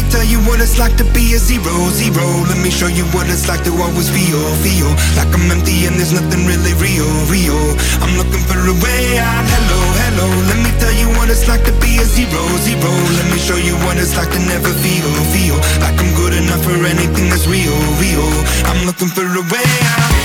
tell you what it's like to be a zero, zero. Let me show you what it's like to always feel like I'm empty and there's nothing really real, real. I'm looking for a way out. Hello, hello. Let me tell you what it's like to be a zero, zero. Let me show you what it's like to never feel like I'm good enough for anything that's real, real. I'm looking for a way out.